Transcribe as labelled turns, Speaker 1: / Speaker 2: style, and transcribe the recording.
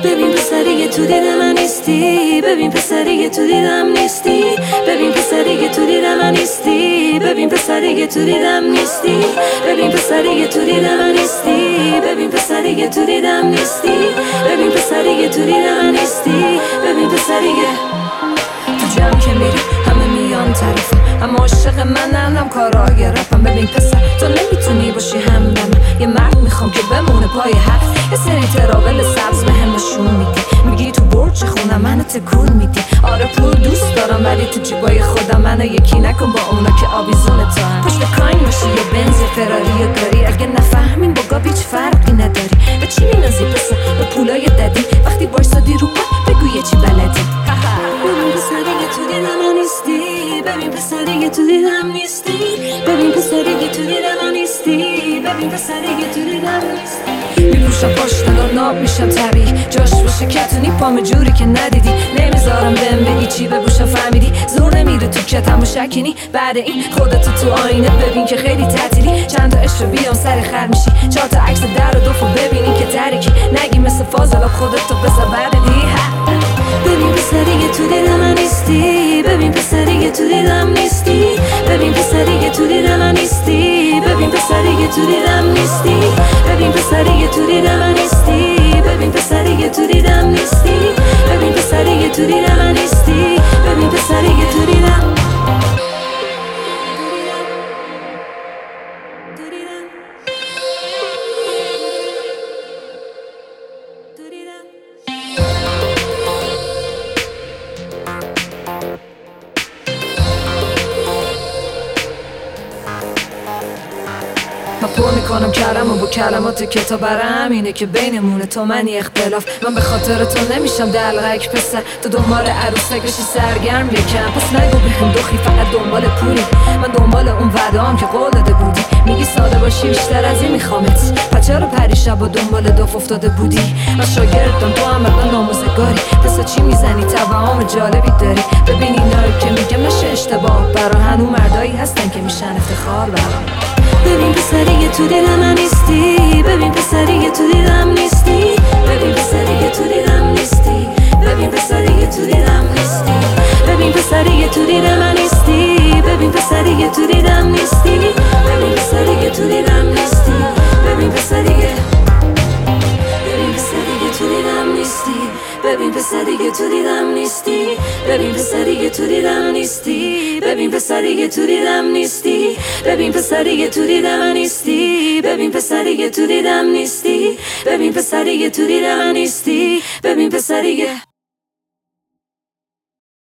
Speaker 1: ببین پسری تو دیدم من نیستی، ببین پسری تو دیدم نیستی، ببین پسری تو دیدم من نیستی، ببین پسری تو دیدم نیستی، ببین پسری تو دیدم من نیستی، ببین پسری تو دیدم نیستی، ببین پسری تو دیدم من نیستی، ببین پسری تو جمع که میری همه میان طرفم، اما عاشق منم کارای رپم. ببین پسر تو نمیتونی باشی همدم، یه مرد میخوام که بمونه پای حرف، یه سری تراول سبز بهم نشون میدی، میگی تو برج خونم منو تکون میدی. آره پول دوست دارم ولی تو جیبای خودم منو یکی نکن با اونا که آویزون تو هم. پشت کاین باشی یا بنز یا فراری یا داری، اگه نفهمین با گاب هیچ فرقی نداری. به چی مینازی پسر؟ به پولای ددی، وقتی وایسادی رو پا بگو یه چی بلدی. ببین پسری تو دیدم من نیستی، ببین پسری تو دیدم نیستی، ببین پسری تو دیدم نیستی، ببین پسری تو دیدم نیستی. میپوشم پاشتن و ناب میشم طبیعی، جاش باشه کتونی پام جوری که ندیدی. نمیذارم بهم بگی چی بپوشم فهمیدی، زور نمیره تو کتم و شکنی. بعد این خودتو تو آینه ببین که خیلی تعطیلی، چند تا عشق بیام سر خر میشی، 4 تا عکس در و دوفو ببینی که ترکی، نگی مثل فاضلاب خودتو بذار بردی. ببین پسری تو دیدم من نیستی، ببین پسری تو دیدم نیستی، ببین پسری تو دیدم من نیستی، ببین پسری تو دیدم نیستی، ببین پسری تو دیدم من نیستی، ببین پسری تو دیدم نیستی، ببین پسری تو دیدم من نیستی، ببین پسری تو دیدم. من پر میکنم کرم و با کلمات کتاب، برم اینه که بینمونه تو منی اختلاف. من به خاطر تو نمیشم دلغک پسر، تو دنبال عروسک بشی سرگرم یکم، پس نگو بهم دخی فقط دنبال پولی. من دنبال اون وعده‌ام که قول داده بودی، میگی ساده باشی بیشتر از این میخوامت، پس چرا پریشب و دنبال داف افتاده بودی؟ من شاگردم تو هم من ناموزگاری، پس چی میزنی توهم جالبی داری. ببین اینایی که میگم نشه اشتباه، برا هنو مردایی هستن که میشن افتخار برام. ببین پسری تو دیدم من نیستی، ببین پسری تو دیدم نیستی، ببین پسری تو دیدم نیستی، ببین پسری تو دیدم نیستی، ببین پسری تو دیدم من نیستی، ببین پسری تو دیدم نیستی، ببین پسری تو دیدم نیستی، ببین پسری تو دیدم نیستی، ببین پسری تو دیدم نیستی، ببین پسری تو دیدم نیستی، ببین پسری تو دیدم نیستی، ببین پسری تو دیدم نیستی، ببین پسری تو دیدم نیستی، ببین پسری تو دیدم نیستی، ببین پسری